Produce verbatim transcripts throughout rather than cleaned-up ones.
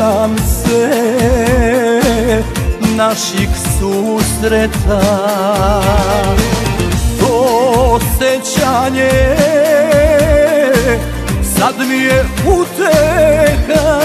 sjećam se naših susreta. To sećanje sad mi je uteha.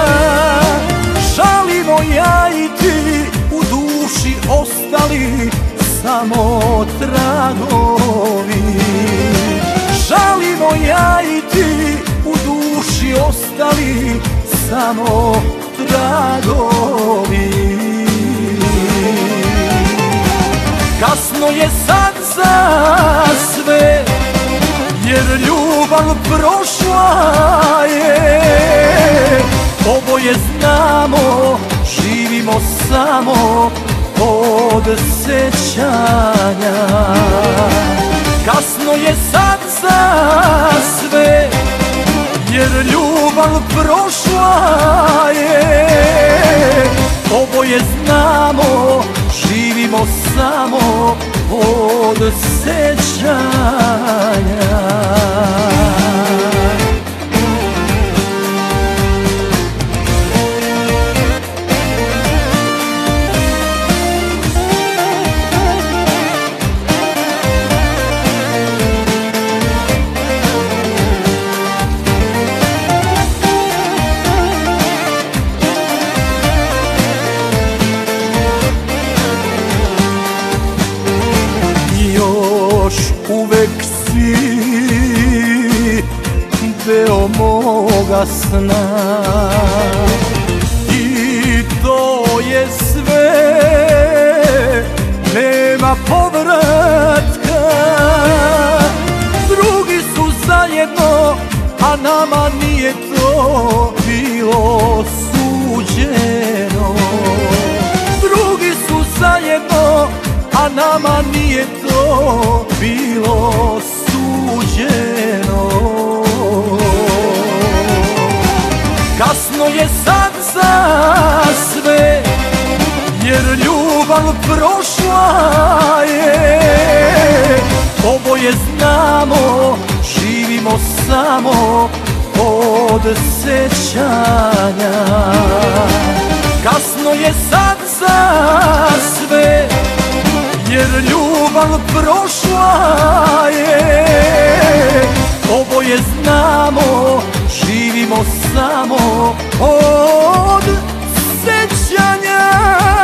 Žalimo ja i ti, u duši ostali samo tragovi. Žalimo ja i ti, u duši ostali samo tragovi. Kasno je sad za sve, jer ljubav prošla je. Oboje znamo, živimo samo od sećanja. Kasno je sad za sve, jer ljubav prošla je. Oboje znamo, živimo samo od sećanja. Uvek si deo moga sna i to je sve, nema povratka. Drugi su zajedno, a nama nije to bilo suđeno. Drugi su zajedno, a nama nije to bilo suđeno. Kasno je sad za sve, jer ljubav prošla je. Oboje znamo, živimo samo od sećanja. Kasno je sad za sve, jer ljubav prošla je. Oboje znamo, živimo samo od sećanja.